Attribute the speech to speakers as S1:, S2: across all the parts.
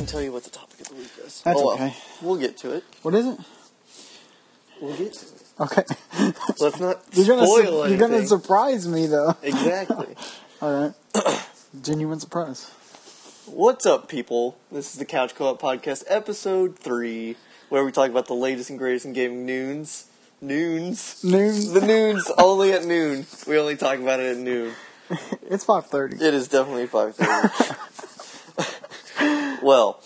S1: even tell you what the topic of the week is.
S2: That's okay.
S1: We'll get to it.
S2: What is it?
S1: We'll get to it.
S2: Okay.
S1: Let's not spoil anything.
S2: You're going to surprise me, though.
S1: Exactly.
S2: All right. Genuine surprise.
S1: What's up, people? This is the Couch Co-op Podcast, Episode 3, where we talk about the latest and greatest in gaming noons. Noons. The noons, only at noon. We only talk about it at noon.
S2: It's 5:30.
S1: It is definitely 5:30. Well,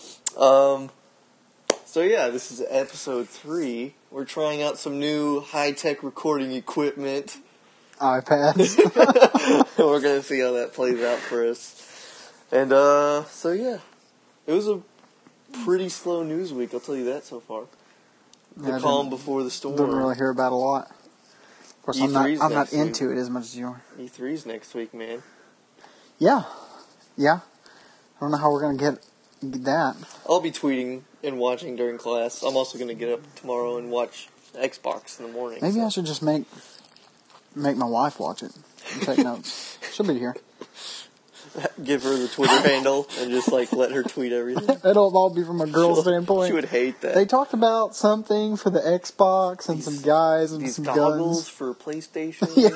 S1: so yeah, this is Episode 3. We're trying out some new high-tech recording equipment.
S2: iPads.
S1: We're going to see how that plays out for us. And, so yeah, it was a pretty slow news week, I'll tell you that so far. The calm before the storm.
S2: Didn't really hear about a lot. Of course, I'm not into it as much as you are.
S1: E3's next week, man.
S2: Yeah. I don't know how we're going to get that.
S1: I'll be tweeting and watching during class. I'm also going to get up tomorrow and watch Xbox in the morning.
S2: Maybe I should just make my wife watch it and take notes. She'll be here.
S1: Give her the Twitter handle and just, let her tweet everything.
S2: It'll all be from a girl's standpoint.
S1: She would hate that.
S2: They talked about something for the Xbox and some guys and some
S1: goggles
S2: guns.
S1: for PlayStation.
S2: Yeah.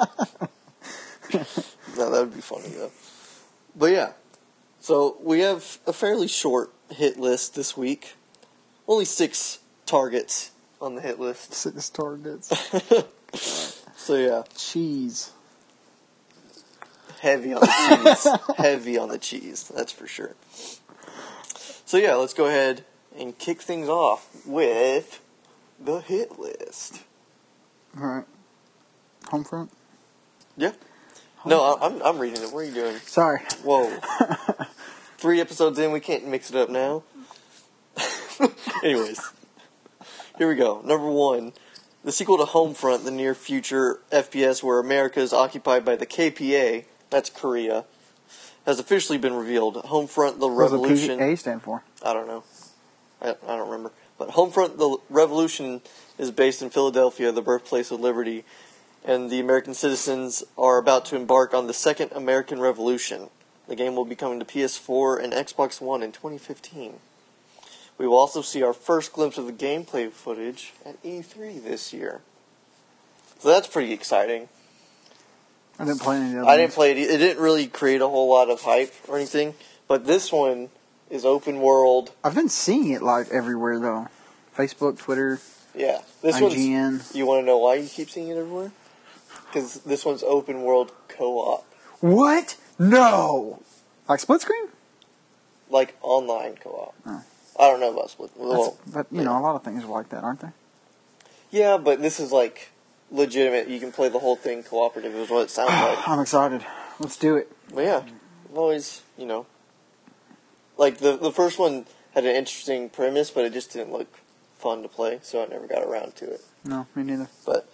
S1: No, that would be funny, though. But, yeah. So, we have a fairly short hit list this week. Only 6 targets on the hit list.
S2: 6 targets.
S1: So, yeah.
S2: Cheese.
S1: Heavy on the cheese. Heavy on the cheese, that's for sure. So yeah, let's go ahead and kick things off with the hit list.
S2: Alright. Homefront?
S1: Yeah. No, I'm reading it. What are you doing?
S2: Sorry.
S1: Whoa. 3 episodes in, we can't mix it up now. Anyways. Here we go. Number 1. The sequel to Homefront, the near future FPS where America is occupied by the KPA, that's Korea, has officially been revealed. Homefront: The Revolution.
S2: What does the PA stand for?
S1: I don't know. I don't remember. But Homefront: The Revolution is based in Philadelphia, the birthplace of liberty, and the American citizens are about to embark on the Second American Revolution. The game will be coming to PS4 and Xbox One in 2015. We will also see our first glimpse of the gameplay footage at E3 this year. So that's pretty exciting.
S2: I didn't play any of the
S1: I didn't play it. It didn't really create a whole lot of hype or anything. But this one is open world.
S2: I've been seeing it everywhere, though. Facebook, Twitter,
S1: Yeah. This
S2: IGN.
S1: You want to know why you keep seeing it everywhere? Because this one's open world co-op.
S2: What? No! Like split screen?
S1: Like online co-op.
S2: Oh.
S1: I don't know about split. Well,
S2: but, a lot of things are like that, aren't they?
S1: yeah, but this is legitimate. You can play the whole thing cooperative is what it sounds like.
S2: I'm excited. Let's do it.
S1: But yeah, I've always, the first one had an interesting premise, but it just didn't look fun to play, so I never got around to it.
S2: No, me neither.
S1: But,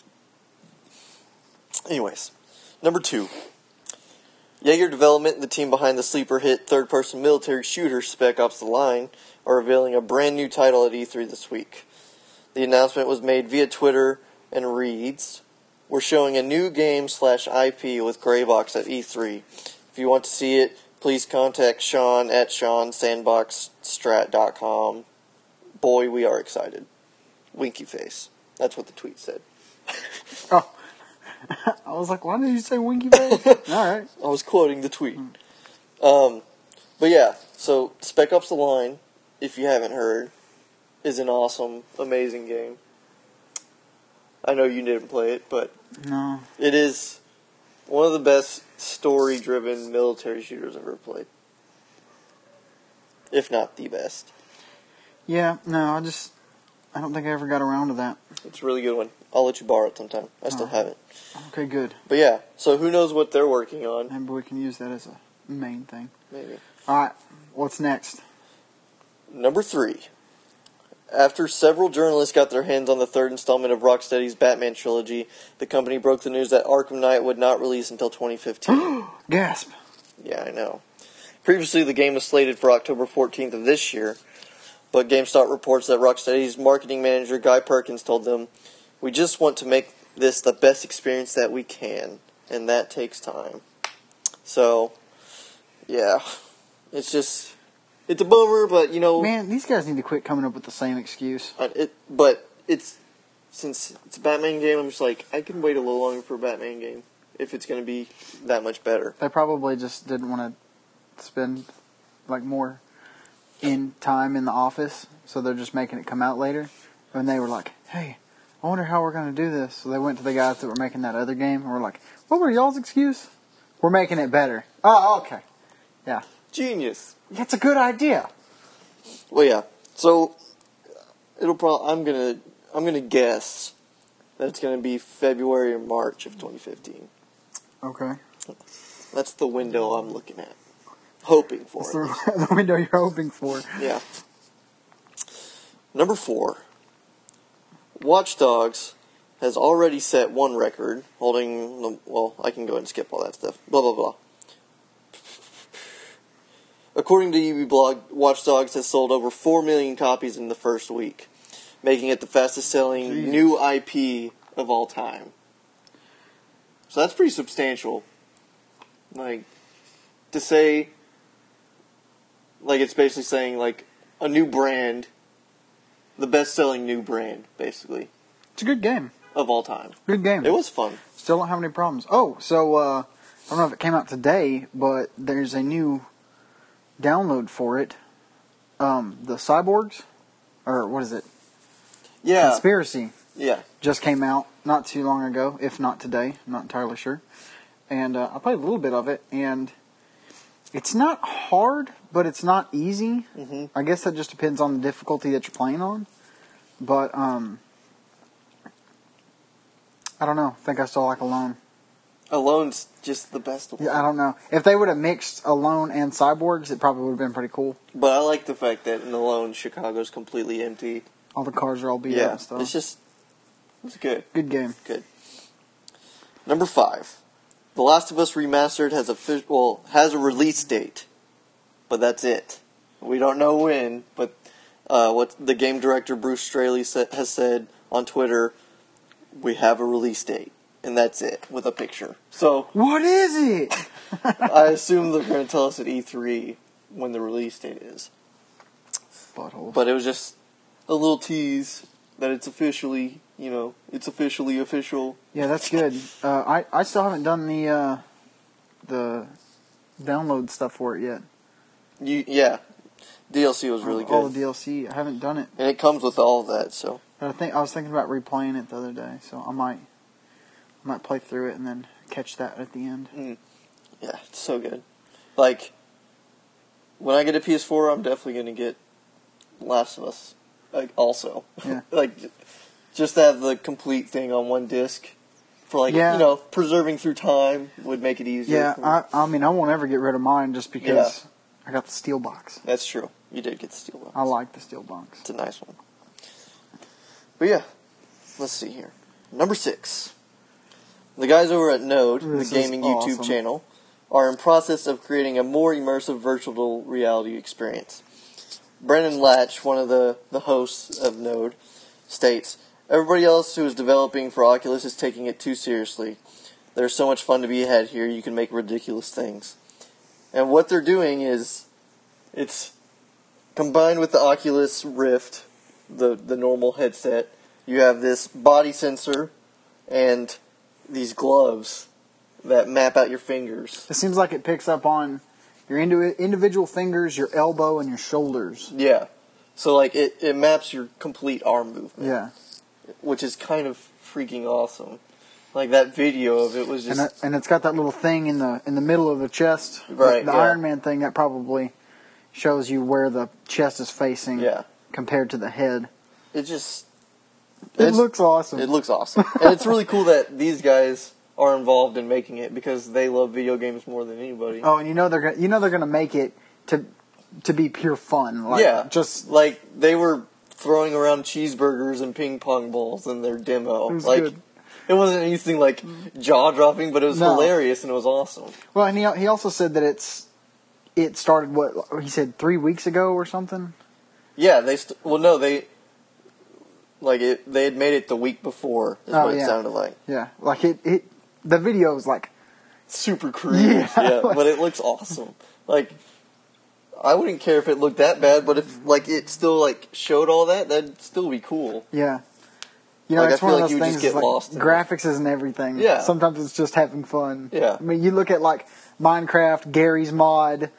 S1: anyways, number 2. Jaeger Development, the team behind the sleeper hit third-person military shooter Spec Ops: The Line, are revealing a brand new title at E3 this week. The announcement was made via Twitter and reads, "We're showing a new game/IP with Greybox at E3. If you want to see it, please contact Sean at SeanSandboxStrat.com. Boy, we are excited. Winky face." That's what the tweet said.
S2: Oh. I was like, why did you say winky face? Alright.
S1: I was quoting the tweet. But yeah, so Spec Ops: The Line, if you haven't heard, is an awesome, amazing game. I know you didn't play it, but
S2: No.
S1: it is one of the best story-driven military shooters I've ever played. If not the best.
S2: Yeah, no, I don't think I ever got around to that.
S1: It's a really good one. I'll let you borrow it sometime. I still have it.
S2: Okay, good.
S1: But yeah, so who knows what they're working on.
S2: Maybe we can use that as a main thing.
S1: Maybe.
S2: Alright, what's next?
S1: Number 3. After several journalists got their hands on the 3rd installment of Rocksteady's Batman trilogy, the company broke the news that Arkham Knight would not release until 2015.
S2: Gasp.
S1: Yeah, I know. Previously, the game was slated for October 14th of this year, but GameStop reports that Rocksteady's marketing manager, Guy Perkins, told them, "We just want to make this the best experience that we can, and that takes time." So, yeah, it's just it's a bummer, but
S2: Man, these guys need to quit coming up with the same excuse.
S1: Since it's a Batman game, I'm just like, I can wait a little longer for a Batman game if it's going to be that much better.
S2: They probably just didn't want to spend more in time in the office, so they're just making it come out later. And they were like, hey, I wonder how we're going to do this. So they went to the guys that were making that other game and were like, what were y'all's excuse? We're making it better. Oh, okay. Yeah.
S1: Genius.
S2: That's a good idea.
S1: Well, yeah. So I'm gonna guess that it's gonna be February or March of 2015.
S2: Okay.
S1: That's the window I'm looking at, hoping for.
S2: That's the window you're hoping for.
S1: Yeah. Number 4. Watch Dogs has already set one record, holding. Well, I can go ahead and skip all that stuff. Blah blah blah. According to UBblog, Watch Dogs has sold over 4 million copies in the first week, making it the fastest-selling new IP of all time. So that's pretty substantial. To say, it's basically saying, a new brand, the best-selling new brand, basically.
S2: It's a good game.
S1: Of all time.
S2: Good game.
S1: It was fun.
S2: Still don't have any problems. Oh, so, I don't know if it came out today, but there's a new download for it. The Cyborgs? Or what is it?
S1: Yeah.
S2: Conspiracy.
S1: Yeah.
S2: Just came out not too long ago, if not today. I'm not entirely sure. And I played a little bit of it, and it's not hard, but it's not easy.
S1: Mm-hmm.
S2: I guess that just depends on the difficulty that you're playing on. But, I don't know. I think I still like Alone.
S1: Alone's just the best one.
S2: Yeah, I don't know. If they would have mixed Alone and Cyborgs, it probably would have been pretty cool.
S1: But I like the fact that in Alone, Chicago's completely empty.
S2: All the cars are all beat up and stuff.
S1: It's good.
S2: Good game.
S1: Good. Number 5. The Last of Us Remastered has a release date. But that's it. We don't know when, but what the game director Bruce Straley has said on Twitter, we have a release date. And that's it, with a picture. So,
S2: what is it?
S1: I assume they're going to tell us at E3 when the release date is.
S2: Butthole.
S1: But it was just a little tease that it's officially, official.
S2: Yeah, that's good. I still haven't done the download stuff for it yet.
S1: Yeah. DLC was really good.
S2: All the DLC, I haven't done it.
S1: And it comes with all of that, so.
S2: But I was thinking about replaying it the other day, so I might play through it and then catch that at the end.
S1: Yeah, it's so good. When I get a PS4, I'm definitely going to get Last of Us, also.
S2: Yeah.
S1: Just to have the complete thing on one disc for, preserving through time would make it easier.
S2: Yeah, I won't ever get rid of mine just because I got the steel box.
S1: That's true. You did get the steel box.
S2: I like the steel box.
S1: It's a nice one. But yeah, let's see here. Number 6. The guys over at Node, the gaming YouTube channel, are in process of creating a more immersive virtual reality experience. Brendan Latch, one of the hosts of Node, states, everybody else who is developing for Oculus is taking it too seriously. There's so much fun to be had here, you can make ridiculous things. And what they're doing is, it's combined with the Oculus Rift, the normal headset, you have this body sensor and these gloves that map out your fingers.
S2: It seems like it picks up on your individual fingers, your elbow, and your shoulders.
S1: Yeah. So, it maps your complete arm movement.
S2: Yeah.
S1: Which is kind of freaking awesome. That video of it was just...
S2: And it's got that little thing in the middle of the chest.
S1: Right,
S2: the Iron Man thing, that probably shows you where the chest is facing compared to the head.
S1: It
S2: looks awesome.
S1: It looks awesome. And it's really cool that these guys are involved in making it because they love video games more than anybody.
S2: Oh, and they're gonna make it to be pure fun.
S1: They were throwing around cheeseburgers and ping pong balls in their demo.
S2: It was good.
S1: It wasn't anything jaw dropping, but it was hilarious and it was awesome.
S2: Well, and he also said that it started he said 3 weeks ago or something.
S1: Yeah, they had made it the week before, is what it sounded like.
S2: Yeah, the video is
S1: super creative, yeah, but it looks awesome. I wouldn't care if it looked that bad, but if like it still like showed all that, that'd still be cool.
S2: Yeah. You know,
S1: Like,
S2: it's
S1: I
S2: one
S1: feel
S2: of
S1: like
S2: those
S1: you would
S2: things.
S1: just get
S2: like,
S1: lost in it.
S2: graphics isn't everything.
S1: Yeah.
S2: Sometimes it's just having fun.
S1: Yeah.
S2: I mean, you look at like Minecraft, Gary's Mod.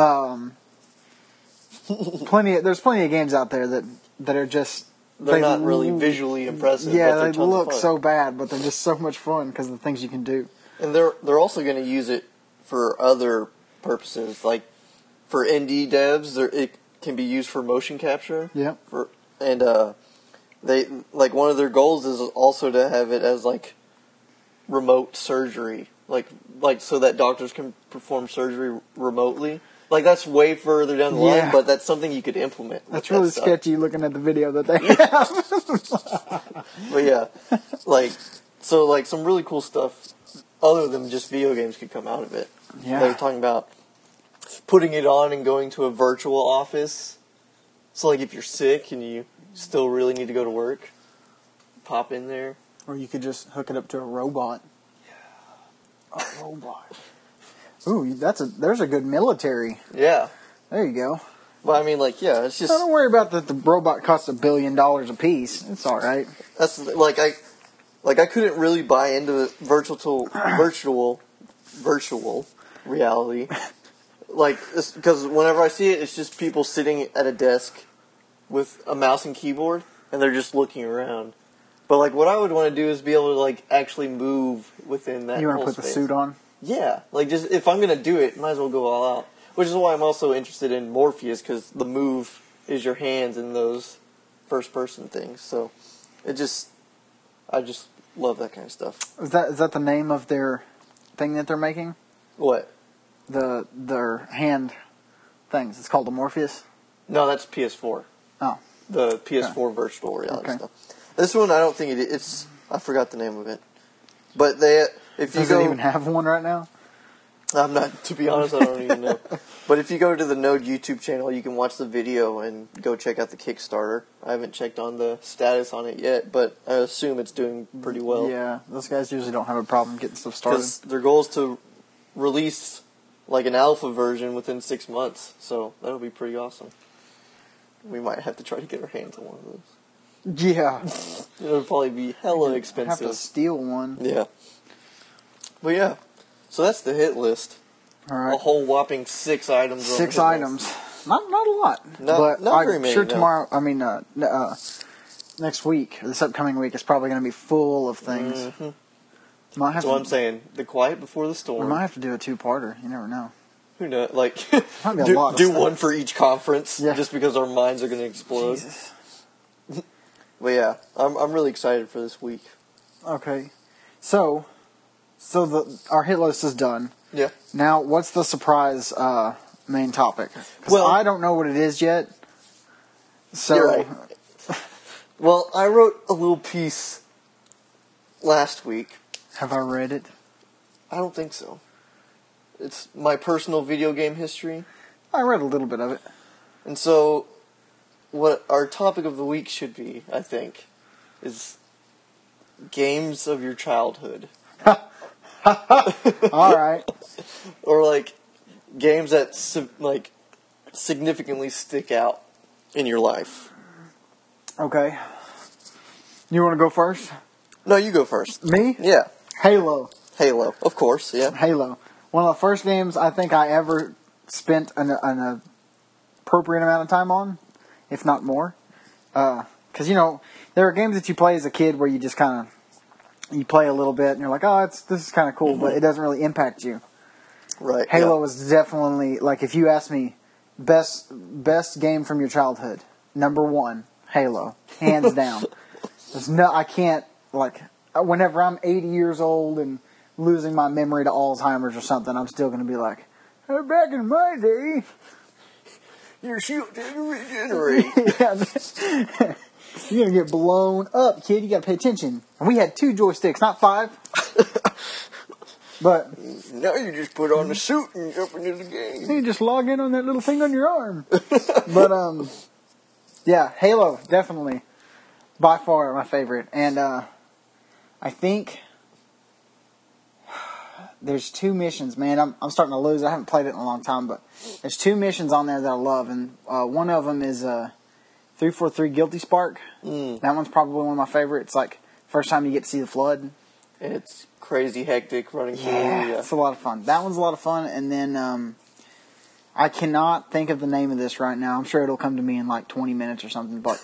S2: There's plenty of games out there that are just.
S1: They're not really visually impressive.
S2: Yeah,
S1: but they're
S2: they
S1: tons
S2: look
S1: of fun.
S2: so bad, but they're just so much fun because of the things you can do.
S1: And they're also going to use it for other purposes, like for indie devs. It can be used for motion capture.
S2: Yep.
S1: They like one of their goals is also to have it as like remote surgery, like so that doctors can perform surgery remotely. Like that's way further down the line, but that's something you could implement.
S2: That's really sketchy looking at the video that they have.
S1: But yeah, like some really cool stuff other than just video games could come out of it.
S2: Yeah.
S1: They're talking about putting it on and going to a virtual office. So like if you're sick and you still really need to go to work, pop in there.
S2: Or you could just hook it up to a robot. Yeah. A robot. Ooh, there's a good military.
S1: Yeah.
S2: There you go.
S1: But I mean, like, yeah, it's just.
S2: Don't worry about that. The robot costs $1 billion a piece. It's all right.
S1: That's I couldn't really buy into virtual reality, like because whenever I see it, it's just people sitting at a desk with a mouse and keyboard, and they're just looking around. But like, what I would want to do is be able to like actually move within that.
S2: You want to
S1: whole
S2: put
S1: space.
S2: the suit on?
S1: Yeah, like just if I'm gonna do it, might as well go all out. Which is why I'm also interested in Morpheus, because the move is your hands in those first-person things. So I just love that kind of stuff.
S2: Is that the name of their thing that they're making?
S1: What?
S2: Their hand things. It's called the Morpheus.
S1: No, that's PS4.
S2: Oh,
S1: the PS4 virtual reality
S2: Okay.
S1: stuff. This one, I don't think it's. I forgot the name of it. But if you
S2: does
S1: go,
S2: it even have one right now?
S1: I'm not. To be honest, I don't even know. But if you go to the Node YouTube channel, you can watch the video and go check out the Kickstarter. I haven't checked on the status on it yet, but I assume it's doing pretty well.
S2: Yeah, those guys usually don't have a problem getting stuff started.
S1: Because their goal is to release like an alpha version within 6 months, so that'll be pretty awesome. We might have to try to get our hands on one of those.
S2: Yeah.
S1: It'll probably be hella expensive.
S2: Have to steal one.
S1: Yeah. But yeah, so that's the hit list.
S2: All right.
S1: A whole whopping 6 items. on the
S2: 6
S1: hit
S2: items.
S1: list.
S2: Not a lot.
S1: Not very
S2: I'm
S1: many,
S2: sure
S1: no.
S2: tomorrow. I mean, next week, this upcoming week, is probably going to be full of things.
S1: Mm-hmm.
S2: Might have
S1: That's what I'm saying. The Quiet Before the
S2: We
S1: Storm.
S2: might have to do a 2-parter. You never know.
S1: Who knows? Like,
S2: Might be a lot of
S1: do
S2: stuff.
S1: one for each conference,
S2: Yeah.
S1: just because our minds are going to explode.
S2: Jesus.
S1: But yeah, I'm really excited for this week.
S2: Okay, so our hit list is done.
S1: Yeah.
S2: Now, what's the surprise main topic? 'Cause
S1: Well-
S2: I don't know what it is yet. So,
S1: You're right. Well, I wrote a little piece last week.
S2: have I read it?
S1: I don't think so. It's my personal video game history.
S2: I read a little bit of it.
S1: And so, what our topic of the week should be, I think, is games of your childhood.
S2: All right.
S1: Or, like, games that, significantly stick out in your life.
S2: Okay. You want to go first?
S1: No, you go first.
S2: Me?
S1: Yeah.
S2: Halo.
S1: Halo, of course, yeah.
S2: Halo. One of the first games I think I ever spent an appropriate amount of time on, if not more. Because, there are games that you play as a kid where you just kind of, you play a little bit and you're like, oh, this is kind of cool, but it doesn't really impact you.
S1: Right.
S2: Halo
S1: yeah.
S2: was definitely, like, if you ask me, best game from your childhood, number 1, Halo. Hands down. I can't, like, whenever I'm 80 years old and losing my memory to Alzheimer's or something, I'm still going to be like, hey, back in my day.
S1: Your shield didn't regenerate.
S2: Yeah. You're going to get blown up, kid. You got to pay attention. And we had 2 joysticks, not 5. But
S1: Now you just put on the suit and jump into the game.
S2: you just log in on that little thing on your arm. But, yeah, Halo, definitely. By far my favorite. And I think there's 2 missions, man. I'm starting to lose. I haven't played it in a long time, but there's 2 missions on there that I love, and one of them is 343 Guilty Spark. That one's probably one of my favorites. It's like first time you get to see the flood.
S1: It's crazy hectic running through.
S2: Yeah, it's a lot of fun. That one's a lot of fun, and then I cannot think of the name of this right now. I'm sure it'll come to me in like 20 minutes or something. But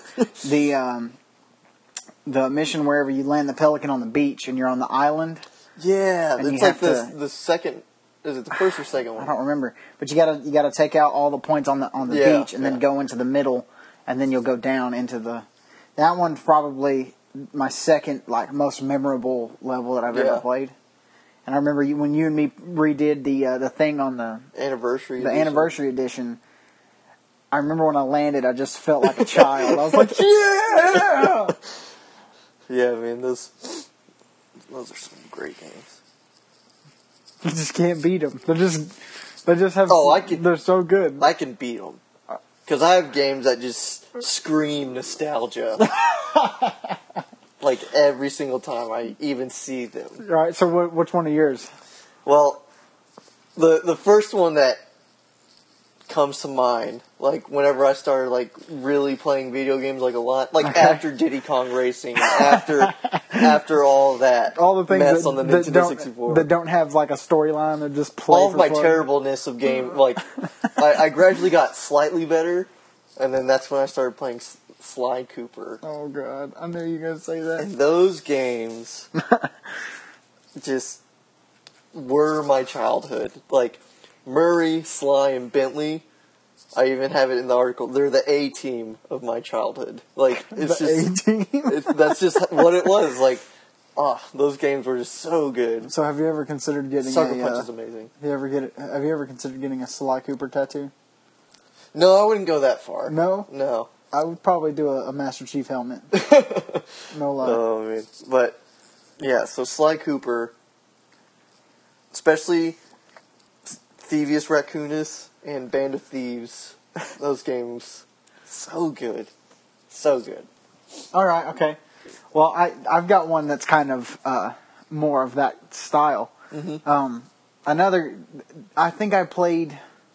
S2: the mission wherever you land the Pelican on the beach and you're on the island.
S1: Yeah,
S2: and
S1: it's like the second. Is it the first or second one?
S2: I don't remember. But you gotta take out all the points on the beach and then go into the middle, and then you'll go down into the. That one's probably my second most memorable level that I've ever played. And I remember when you and me redid the thing on the anniversary edition. I remember when I landed, I just felt like a child. I was like, yeah!
S1: Yeah, man, those are some great games.
S2: You just can't beat them. They just have. They're so good.
S1: I can beat them because I have games that just scream nostalgia. Like every single time I even see them.
S2: All right. So which one are yours?
S1: Well, the first one that comes to mind, like whenever I started really playing video games a lot, after Diddy Kong Racing, after all that,
S2: all the things
S1: mess on the Nintendo 64
S2: that don't have a storyline, they're just play.
S1: All of my terribleness of game, I gradually got slightly better, and then that's when I started playing Sly Cooper.
S2: Oh God, I knew you were gonna say that.
S1: And those games just were my childhood. Murray, Sly, and Bentley. I even have it in the article. They're the A team of my childhood. It's
S2: the A team.
S1: That's just what it was. Those games were just so good.
S2: So, have you ever considered getting
S1: Sucker Punch is amazing.
S2: Have you ever considered getting a Sly Cooper tattoo?
S1: No, I wouldn't go that far.
S2: No. I would probably do a Master Chief helmet. No lie.
S1: Oh man, but yeah. So Sly Cooper, especially Thievius Raccoonus and Band of Thieves, those games, so good.
S2: Alright, okay. Well, I've got one that's kind of more of that style.
S1: Mm-hmm.
S2: I think I played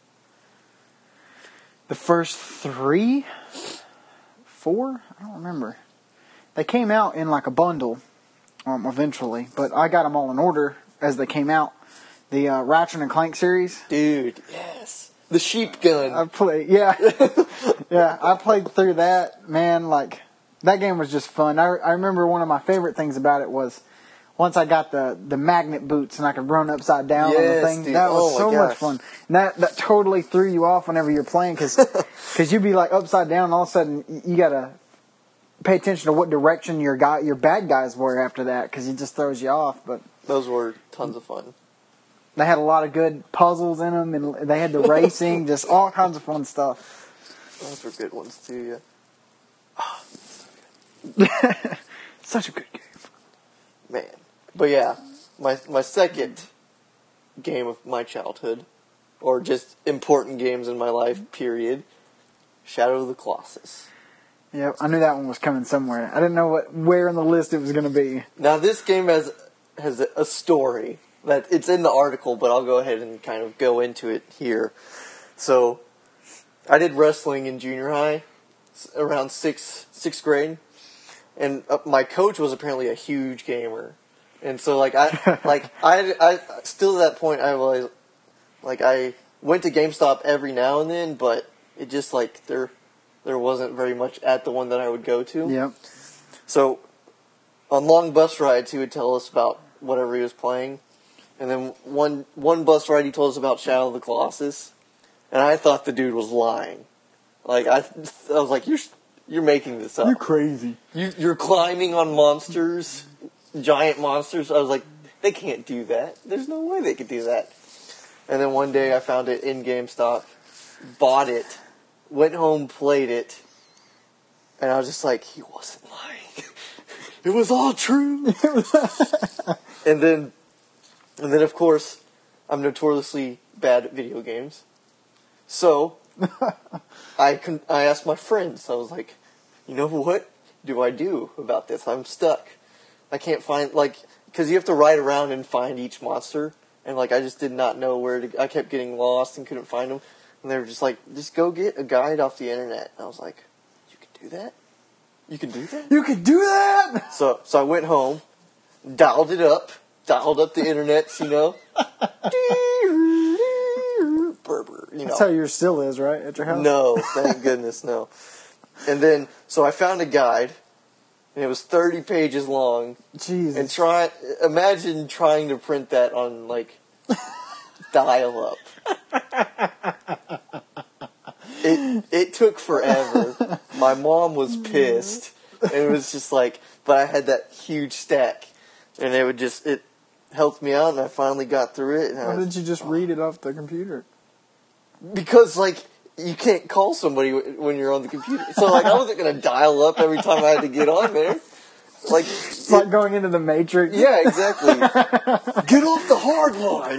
S2: the first 3, 4? I don't remember. They came out in a bundle eventually, but I got them all in order as they came out. The Ratchet and Clank series.
S1: Dude, yes. The sheep gun.
S2: I played through that, man, that game was just fun. I remember one of my favorite things about it was once I got the magnet boots and I could run upside down on the thing.
S1: Dude.
S2: That was so much fun. And that totally threw you off whenever you're playing because you'd be upside down and all of a sudden you gotta pay attention to what direction your bad guys were after that because it just throws you off. But
S1: those were tons of fun.
S2: They had a lot of good puzzles in them, and they had the racing, just all kinds of fun stuff.
S1: Those were good ones too,
S2: yeah. Such a good game.
S1: Man. But yeah, my second game of my childhood, or just important games in my life, period, Shadow of the Colossus.
S2: Yeah, I knew that one was coming somewhere. I didn't know where in the list it was going to be.
S1: Now this game has a story. That it's in the article, but I'll go ahead and kind of go into it here. So, I did wrestling in junior high, around sixth grade, and my coach was apparently a huge gamer, and so I still at that point I was I went to GameStop every now and then, but it just there wasn't very much at the one that I would go to.
S2: Yep.
S1: So, on long bus rides, he would tell us about whatever he was playing. And then one bus ride he told us about Shadow of the Colossus, and I thought the dude was lying. I was like, you're making this up.
S2: You're crazy.
S1: You're climbing on monsters, giant monsters. I was like, they can't do that. There's no way they could do that. And then one day I found it in GameStop, bought it, went home, played it, and I was just like, he wasn't lying. It was all true. And then, of course, I'm notoriously bad at video games. So, I asked my friends. I was like, you know what do I do about this? I'm stuck. I can't find, because you have to ride around and find each monster. and like I just did not know where to. I kept getting lost and couldn't find them, and they were just like, "Just go get a guide off the internet." And I was like, "You can do that? You can do that?
S2: You can do that?"
S1: So I went home, dialed up the internet, you know.
S2: That's how yours still is, right? At your house?
S1: No, thank goodness, no. And then, so I found a guide, and it was 30 pages long.
S2: Jesus.
S1: And imagine trying to print that on, like, dial-up. It took forever. My mom was pissed. And it was just like, but I had that huge stack. And it helped me out, and I finally got through it.
S2: Why didn't you just read it off the computer?
S1: Because, like, you can't call somebody when you're on the computer. So, like, I wasn't going to dial up every time I had to get on there. Like,
S2: it's like going into the Matrix.
S1: Yeah, exactly. Get off the hard line.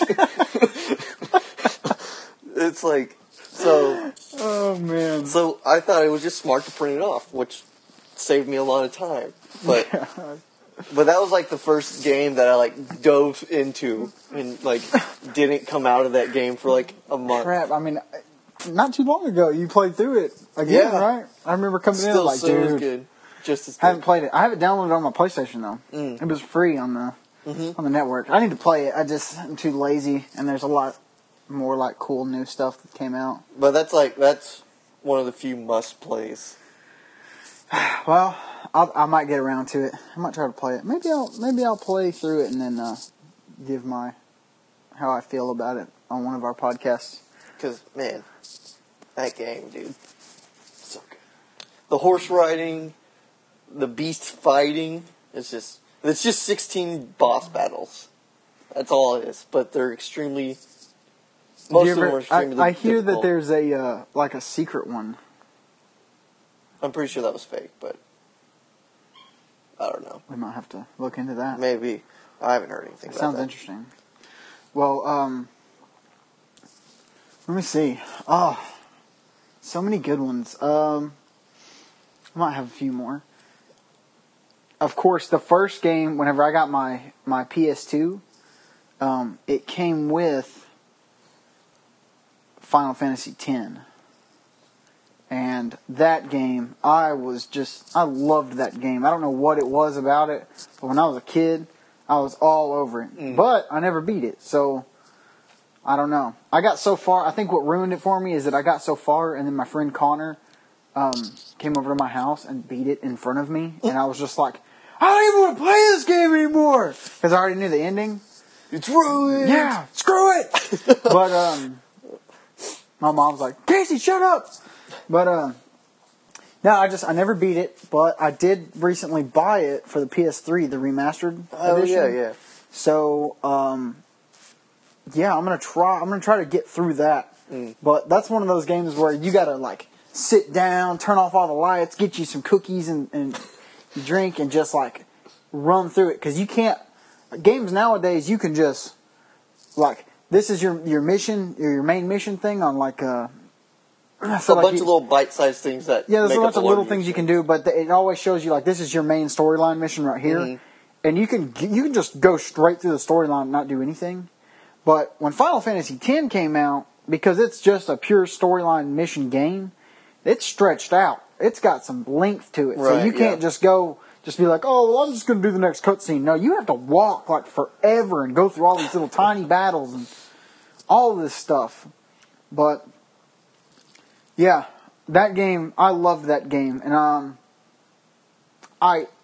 S1: It's like, so.
S2: Oh, man.
S1: So, I thought it was just smart to print it off, which saved me a lot of time. But. But that was like the first game that I like dove into and like didn't come out of that game for like a month.
S2: Crap, I mean, not too long ago you played through it again, right? I remember coming in like, dude,
S1: good. Just as good.
S2: Haven't played it. I have it downloaded on my PlayStation though. It was free on the network. I need to play it. I'm too lazy, and there's a lot more like cool new stuff that came out.
S1: But that's one of the few must plays.
S2: Well, I might get around to it. I might try to play it. Maybe I'll play through it and then give how I feel about it on one of our podcasts.
S1: Because man, that game, dude, so good. The horse riding, the beast fighting. It's just 16 boss battles. That's all it is. But they're extremely. Most of them are extremely.
S2: I hear
S1: difficult.
S2: that there's a secret one.
S1: I'm pretty sure that was fake, but I don't know.
S2: We might have to look into that.
S1: Maybe. I haven't heard anything about that.
S2: Sounds interesting. Well, let me see. Oh, so many good ones. I might have a few more. Of course, the first game, whenever I got my PS2, it came with Final Fantasy X. And that game, I loved that game. I don't know what it was about it, but when I was a kid, I was all over it. But I never beat it, so I don't know. I got so far, I think what ruined it for me is that I got so far, and then my friend Connor came over to my house and beat it in front of me, and I was just like, I don't even want to play this game anymore! Because I already knew the ending.
S1: It's ruined!
S2: Yeah, screw it! But, my mom was like, Casey, shut up! But, no, I never beat it, but I did recently buy it for the PS3, the remastered edition.
S1: Yeah.
S2: So, yeah, I'm gonna try to get through that. But that's one of those games where you gotta, like, sit down, turn off all the lights, get you some cookies and drink, and just, like, run through it. Because you can't, games nowadays, you can just, like, this is your mission, your main mission thing on, like,
S1: a bunch of little bite-sized things that
S2: there's
S1: make
S2: a bunch
S1: up
S2: of little things you can do, but it always shows you, like, this is your main storyline mission right here. And you can just go straight through the storyline and not do anything. But when Final Fantasy X came out, because it's just a pure storyline mission game, it's stretched out. It's got some length to it.
S1: Right,
S2: so you can't just be like, oh, well, I'm just going to do the next cutscene. No, you have to walk, like, forever and go through all these little tiny battles and all of this stuff. But yeah, that game, I loved that game. And I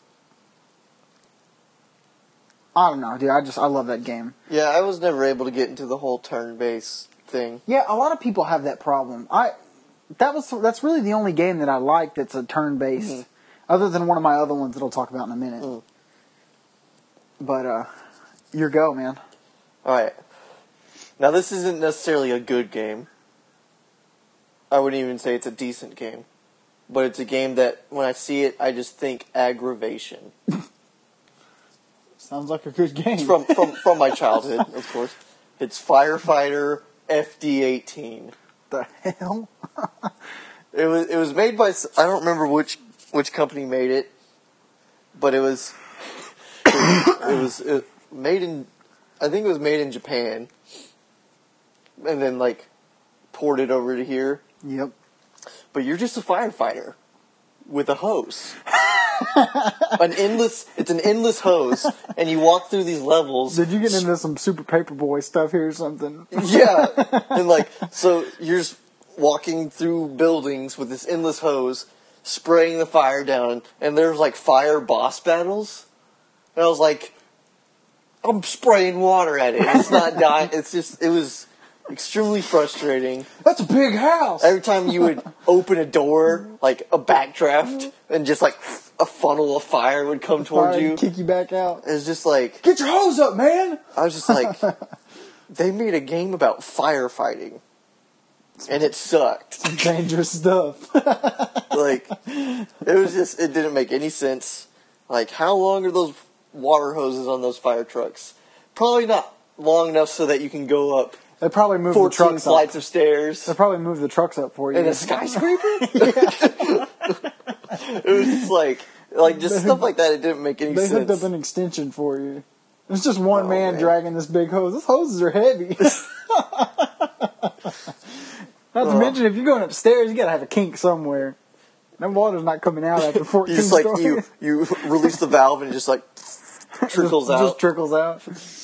S2: don't know, dude. I love that game.
S1: Yeah, I was never able to get into the whole turn-based thing.
S2: Yeah, a lot of people have that problem. That's really the only game that I like that's a turn-based, other than one of my other ones that I'll talk about in a minute. But your go, man.
S1: All right. Now, this isn't necessarily a good game. I wouldn't even say it's a decent game. But it's a game that, when I see it, I just think aggravation.
S2: Sounds like a good game.
S1: It's from my childhood, of course. It's Firefighter FD18.
S2: The hell?
S1: It was made by, I don't remember which company made it, but it was made in I think it was made in Japan, and then like ported over to here.
S2: Yep.
S1: But you're just a firefighter with a hose. It's an endless hose, and you walk through these levels.
S2: Did you get into some Super Paperboy stuff here or something?
S1: Yeah, and like, so you're just walking through buildings with this endless hose, spraying the fire down, and there's like fire boss battles, and I was like, I'm spraying water at it, it's not dying, it was extremely frustrating.
S2: That's a big house!
S1: Every time you would open a door, like a backdraft, and just like a funnel of fire would come towards you.
S2: Kick you back out.
S1: It was just like...
S2: Get your hose up, man!
S1: I was just like... They made a game about firefighting. And it sucked.
S2: Some dangerous stuff.
S1: Like, it didn't make any sense. Like, how long are those water hoses on those fire trucks? Probably not long enough so that you can go up
S2: They probably moved the
S1: 14
S2: trucks
S1: flights
S2: up.
S1: of stairs.
S2: They probably moved the trucks up for you.
S1: In a skyscraper? It was just like just stuff like that. It didn't make any sense.
S2: They hooked up an extension for you. It's just one man dragging this big hose. Those hoses are heavy. Not to mention, if you're going upstairs, you gotta have a kink somewhere. That water's not coming out after 14
S1: You just like
S2: stories.
S1: you release the valve and it just like trickles out.
S2: Just trickles out.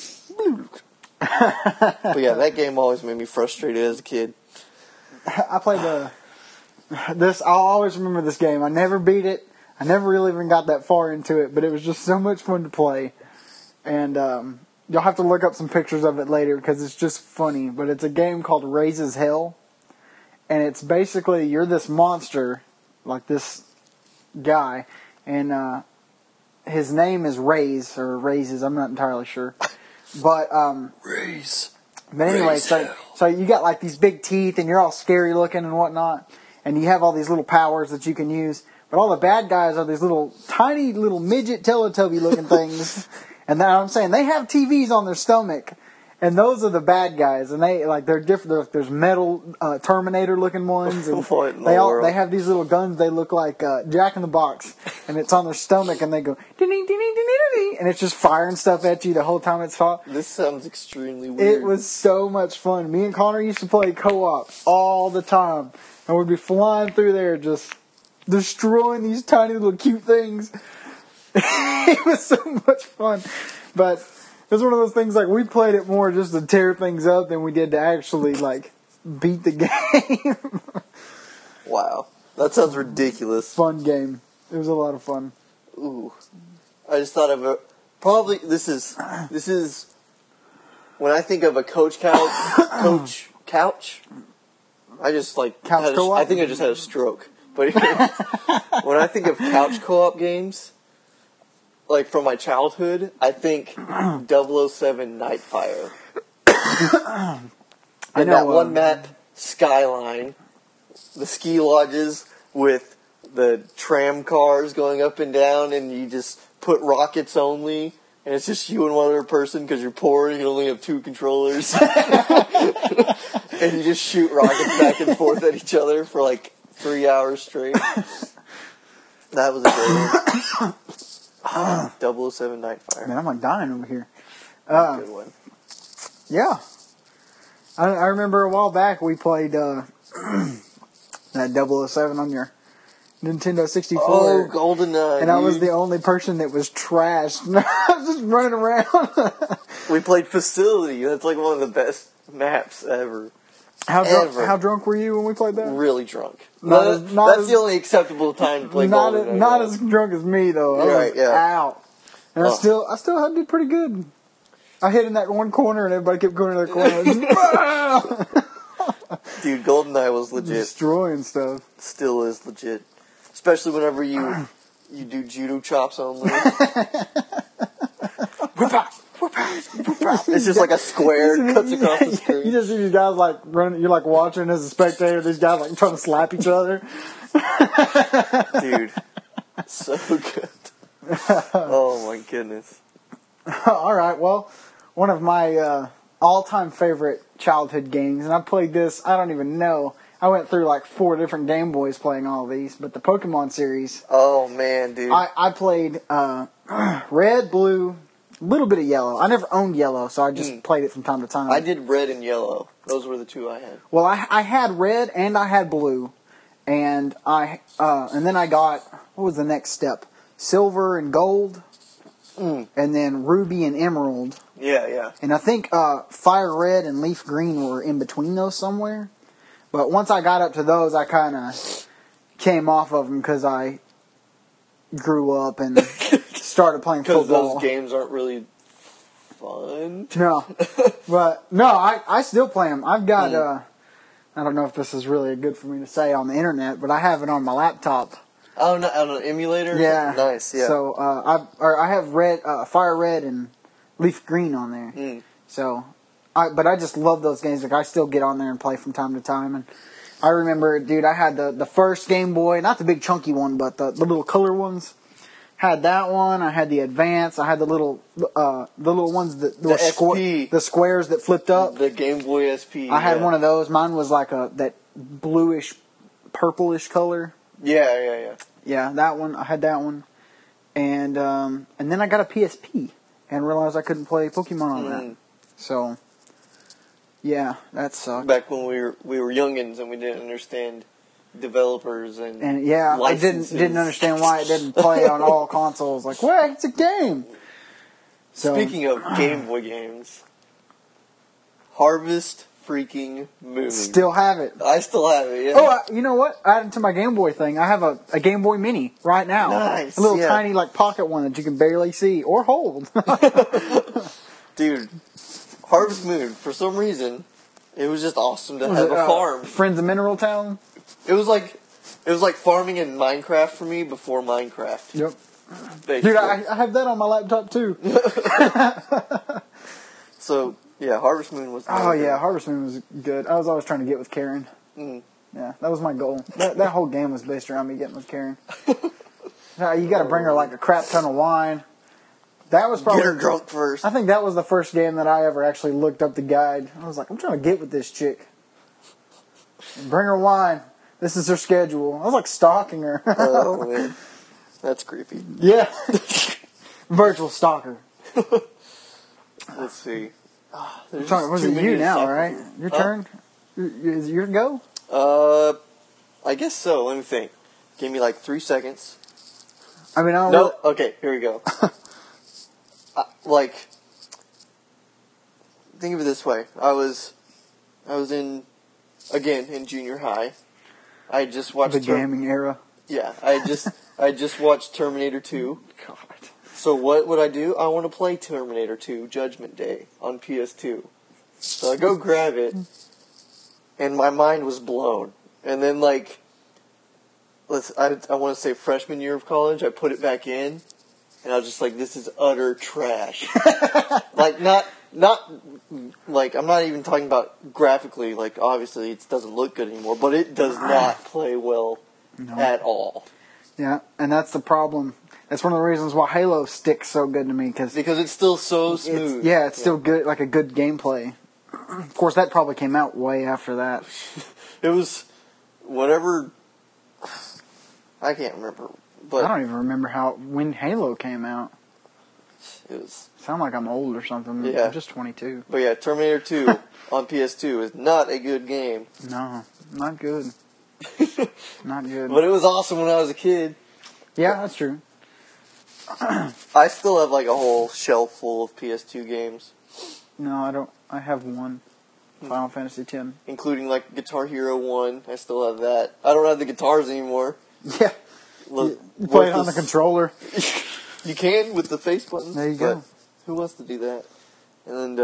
S1: But yeah, that game always made me frustrated as a kid.
S2: I played this. I'll always remember this game. I never beat it. I never really even got that far into it, but it was just so much fun to play. And you'll have to look up some pictures of it later because it's just funny. But it's a game called Raises Hell. And it's basically, you're this monster, like this guy, and his name is Raise, or Raises, I'm not entirely sure. But,
S1: Raise.
S2: But anyway,
S1: Raise
S2: so
S1: hell.
S2: You got like these big teeth, and you're all scary looking and whatnot, and you have all these little powers that you can use. But all the bad guys are these little, tiny little midget Teletubby looking things. And now I'm saying, they have TVs on their stomach. And those are the bad guys, and they're different. There's metal Terminator looking ones, and they have these little guns. They look like Jack in the Box, and it's on their stomach, and they go ding ding ding ding ding ding, and it's just firing stuff at you the whole time it's hot.
S1: This sounds extremely weird.
S2: It was so much fun. Me and Connor used to play co-op all the time, and we'd be flying through there just destroying these tiny little cute things. It was so much fun, but. It was one of those things, like, we played it more just to tear things up than we did to actually, like, beat the game.
S1: Wow. That sounds ridiculous.
S2: Fun game. It was a lot of fun.
S1: Ooh. I just thought of a... Probably, this is... When I think of a Coach Couch, I just, like...
S2: Couch co-op?
S1: I think I just had a stroke. But when I think of couch co-op games... Like, from my childhood, I think 007 Nightfire. And that one map, Skyline, the ski lodges with the tram cars going up and down, and you just put rockets only, and it's just you and one other person because you're poor and you only have 2 controllers. And you just shoot rockets back and forth at each other for like 3 hours straight. That was a great one. 007 Nightfire.
S2: Man, I'm like dying over here.
S1: Good one.
S2: Yeah. I remember a while back we played that 007 on your Nintendo 64.
S1: Oh, GoldenEye.
S2: And I was the only person that was trashed. I was just running around.
S1: We played Facility. That's like one of the best maps ever.
S2: How drunk were you when we played that?
S1: Really drunk.
S2: That's
S1: the only acceptable time to play GoldenEye.
S2: Not as drunk as me though. I was out. And I still did pretty good. I hit in that one corner and everybody kept going to that corner.
S1: Dude, GoldenEye was legit.
S2: Destroying stuff.
S1: Still is legit. Especially whenever you do judo chops only. Whip out! Whip out! Whip out! It's just like a square cuts across the screen.
S2: You just see these guys like running. You're like watching as a spectator. These guys like trying to slap each other.
S1: Dude, so good. Oh my goodness.
S2: All right, well, one of my all-time favorite childhood games, and I played this, I don't even know. I went through like 4 different Game Boys playing all of these, but the Pokemon series.
S1: Oh man, dude.
S2: I played Red, Blue, A little bit of yellow. I never owned yellow, so I just played it from time to time.
S1: I did red and yellow. Those were the two I had.
S2: Well, I had red and I had blue, and then I got, what was the next step? Silver and gold, and then ruby and emerald.
S1: Yeah.
S2: And I think fire red and leaf green were in between those somewhere. But once I got up to those, I kind of came off of them because I grew up and started playing football.
S1: Because those games aren't really fun.
S2: No. But, no, I still play them. I've got, I don't know if this is really good for me to say on the internet, but I have it on my laptop.
S1: Oh, no, on an emulator?
S2: Yeah.
S1: Nice, yeah.
S2: So, I have red, fire red and leaf green on there. So, but I just love those games. Like, I still get on there and play from time to time. And I remember, dude, I had the first Game Boy, not the big chunky one, but the little color ones. Had that one. I had the Advance. I had the little ones that
S1: the SP.
S2: The squares that flipped up.
S1: The Game Boy SP.
S2: I had one of those. Mine was like that bluish, purplish color.
S1: Yeah.
S2: Yeah, that one. I had that one, and then I got a PSP and realized I couldn't play Pokemon on that. So, yeah, that sucked.
S1: Back when we were youngins and we didn't understand developers and
S2: yeah,
S1: licenses.
S2: I didn't understand why it didn't play on all consoles. Like, wait, it's a game. So,
S1: speaking of Game Boy games, Harvest freaking Moon.
S2: Still have it.
S1: I still have it, yeah.
S2: Oh, you know what? Added to my Game Boy thing, I have a Game Boy Mini right now.
S1: Nice.
S2: A little tiny, like, pocket one that you can barely see or hold.
S1: Dude, Harvest Moon, for some reason, it was just awesome to have a farm.
S2: Friends of Mineral Town?
S1: It was like farming in Minecraft for me before Minecraft.
S2: Yep.
S1: Basically.
S2: Dude, I have that on my laptop too.
S1: So, yeah, Harvest Moon was...
S2: Oh, yeah, Harvest Moon was good. I was always trying to get with Karen. Yeah, that was my goal. That whole game was based around me getting with Karen. You got to bring her like a crap ton of wine. That was probably...
S1: Get her drunk first.
S2: I think that was the first game that I ever actually looked up the guide. I was like, I'm trying to get with this chick. Bring her wine. This is her schedule. I was like stalking her.
S1: Oh, man. That's creepy.
S2: Yeah. Virtual stalker.
S1: Let's see.
S2: Was it you now, right? Your turn? Is it your go?
S1: I guess so. Let me think. Give me like 3 seconds.
S2: I mean, I don't
S1: No. Okay, here we go. Think of it this way. I was in junior high. I just watched
S2: the gaming era.
S1: Yeah, I just watched Terminator 2.
S2: God.
S1: So what would I do? I want to play Terminator 2 Judgment Day on PS2. So I go grab it, and my mind was blown. And then I want to say freshman year of college, I put it back in, and I was just like, this is utter trash. I'm not even talking about graphically, like, obviously it doesn't look good anymore, but it does not play well at all.
S2: Yeah, and that's the problem. That's one of the reasons why Halo sticks so good to me. Because
S1: it's still so smooth.
S2: It's still good, like a good gameplay. Of course, that probably came out way after that.
S1: It was whatever. I can't remember. But
S2: I don't even remember when Halo came out.
S1: It was.
S2: Sound like I'm old or something.
S1: Yeah.
S2: I'm just 22.
S1: But yeah, Terminator 2 on PS2 is not a good game.
S2: No, not good. Not good.
S1: But it was awesome when I was a kid.
S2: Yeah, that's true.
S1: I still have like a whole shelf full of PS2 games.
S2: No, I don't. I have one. Final Fantasy X.
S1: Including like Guitar Hero 1. I still have that. I don't have the guitars anymore.
S2: Yeah. You play it on the controller.
S1: You can with the face button.
S2: There you go.
S1: Who wants to do that? And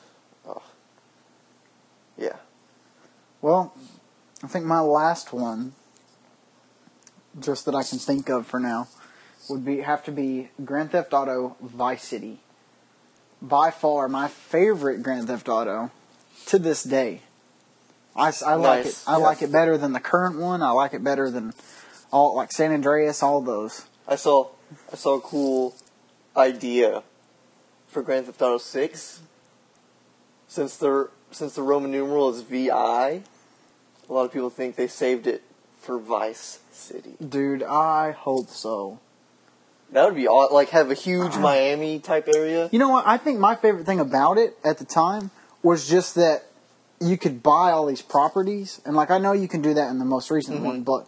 S1: yeah.
S2: Well, I think my last one, just that I can think of for now, would have to be Grand Theft Auto Vice City. By far my favorite Grand Theft Auto to this day. I like it. I like it better than the current one. I like it better than all like San Andreas, all those.
S1: I saw a cool idea for Grand Theft Auto 6. Since the Roman numeral is VI, a lot of people think they saved it for Vice City.
S2: Dude, I hope so.
S1: That would be like have a huge Miami type area.
S2: You know what? I think my favorite thing about it at the time was just that you could buy all these properties, and like I know you can do that in the most recent one, but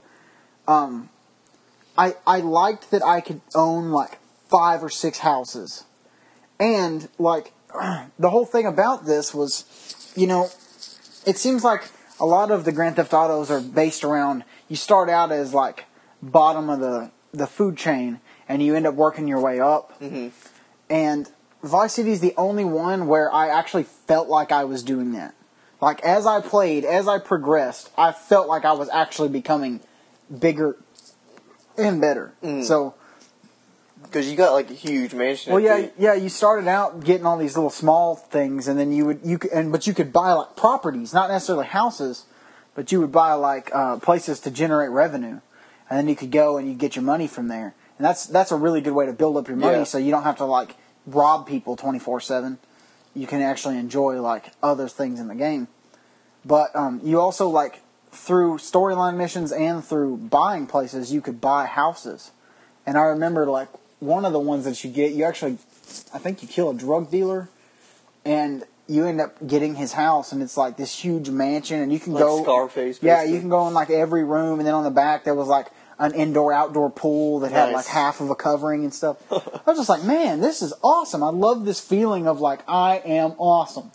S2: I liked that I could own like 5 or 6 houses, and like the whole thing about this was, you know, it seems like a lot of the Grand Theft Autos are based around you start out as like bottom of the food chain, and you end up working your way up. Mm-hmm. And Vice City is the only one where I actually felt like I was doing that. Like, as I played, as I progressed, I felt like I was actually becoming bigger and better. Mm. So,
S1: because you got like a huge mansion.
S2: Well, yeah. You started out getting all these little small things, and then but you could buy like properties, not necessarily houses, but you would buy like places to generate revenue, and then you could go and you get your money from there. And that's a really good way to build up your money, so you don't have to like rob people 24/7. You can actually enjoy like other things in the game. But you also like through storyline missions and through buying places, you could buy houses. And I remember like one of the ones that you get, I think you kill a drug dealer, and you end up getting his house, and it's like this huge mansion, and you can
S1: like
S2: go
S1: Scarface. Basically.
S2: Yeah, you can go in like every room, and then on the back there was like an indoor-outdoor pool that had like half of a covering and stuff. I was just like, man, this is awesome. I love this feeling of like, I am awesome.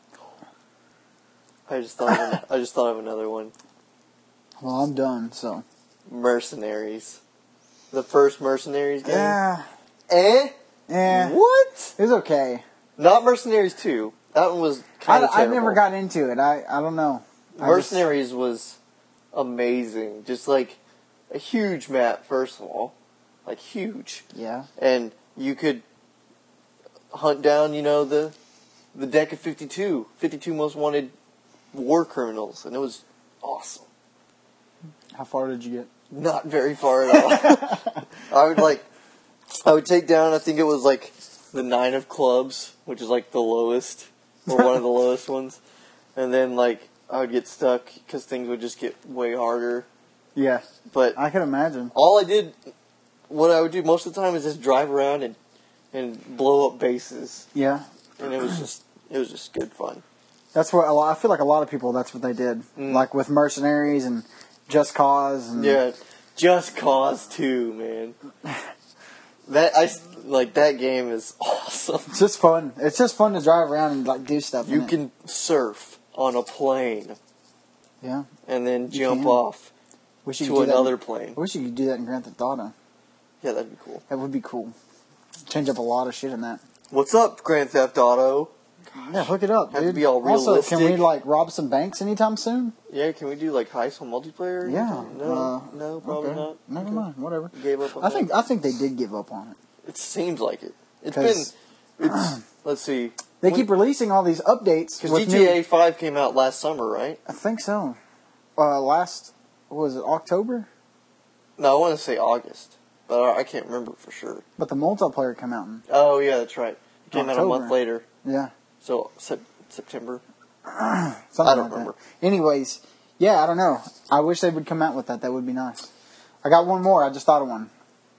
S1: I just thought of another one.
S2: Well, I'm done, so.
S1: Mercenaries. The first Mercenaries game?
S2: Yeah.
S1: Eh? What?
S2: It was okay.
S1: Not Mercenaries 2. That one was kind of terrible.
S2: I never got into it. I don't know.
S1: Mercenaries was amazing. Just like a huge map, first of all. Like, huge.
S2: Yeah.
S1: And you could hunt down, the deck of 52 most wanted war criminals, and it was awesome.
S2: How far did you get?
S1: Not very far at all. I would take down, I think it was like the 9 of clubs, which is like the lowest, or one of the lowest ones. And then like I would get stuck because things would just get way harder.
S2: Yeah.
S1: But
S2: I can imagine.
S1: What I would do most of the time is just drive around and blow up bases.
S2: Yeah.
S1: And it was just good fun.
S2: That's what I feel like a lot of people. That's what they did, like with Mercenaries and Just Cause. And
S1: yeah, Just Cause 2, man. That game is awesome.
S2: It's just fun. It's just fun to drive around and like do stuff.
S1: You can surf on a plane.
S2: Yeah.
S1: And then jump off to another plane.
S2: I wish you could do that in Grand Theft Auto.
S1: Yeah, that'd be cool.
S2: That would be cool. Change up a lot of shit in that.
S1: What's up, Grand Theft Auto?
S2: Yeah, hook it up, dude.
S1: Have to be all realistic.
S2: Also, can we like rob some banks anytime soon?
S1: Yeah, can we do like high school multiplayer?
S2: Yeah.
S1: No, probably not.
S2: Never mind. Whatever.
S1: Gave up on that?
S2: I think they did give up on it.
S1: It seems like it. Let's see.
S2: They keep releasing all these updates.
S1: Because GTA 5 came out last summer, right?
S2: I think so. Was it October?
S1: No, I want to say August, but I can't remember for sure.
S2: But the multiplayer came out in
S1: Oh, yeah, that's right. It came out a month later.
S2: Yeah.
S1: So, September?
S2: I don't remember. Anyways, yeah, I don't know. I wish they would come out with that. That would be nice. I got one more. I just thought of one.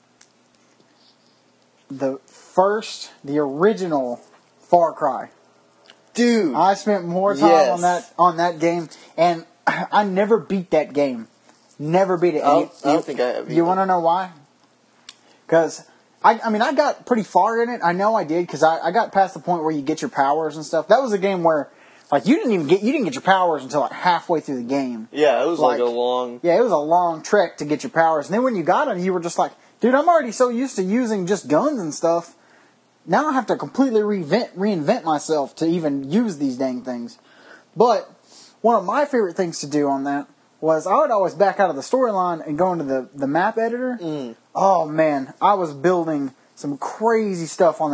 S2: The original Far Cry.
S1: Dude.
S2: I spent more time on that game, and I never beat that game. Never beat it.
S1: I don't think I have either.
S2: You want to know why? Because I got pretty far in it. I know I did because I got past the point where you get your powers and stuff. That was a game where like you didn't get your powers until like halfway through the game.
S1: Yeah, it was like a long.
S2: Yeah, it was a long trek to get your powers, and then when you got them, you were just like, dude, I'm already so used to using just guns and stuff. Now I have to completely reinvent myself to even use these dang things. But one of my favorite things to do on that was I would always back out of the storyline and go into the map editor. Oh, man. I was building some crazy stuff on that.